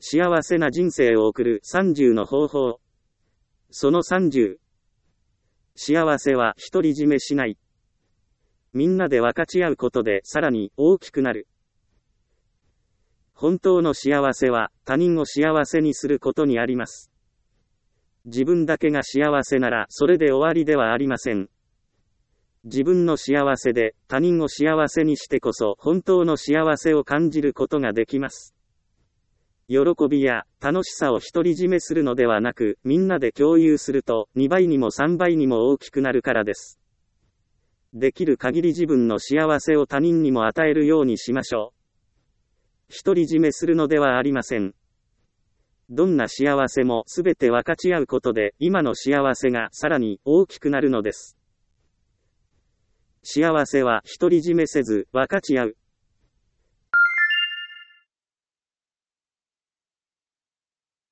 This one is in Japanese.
幸せな人生を送る30の方法。その30。幸せは独り占めしない。みんなで分かち合うことでさらに大きくなる。本当の幸せは他人を幸せにすることにあります。自分だけが幸せならそれで終わりではありません。自分の幸せで他人を幸せにしてこそ本当の幸せを感じることができます。喜びや楽しさを独り占めするのではなく、みんなで共有すると2倍にも3倍にも大きくなるからです。できる限り自分の幸せを他人にも与えるようにしましょう。独り占めするのではありません。どんな幸せもすべて分かち合うことで今の幸せがさらに大きくなるのです。幸せは独り占めせず分かち合う。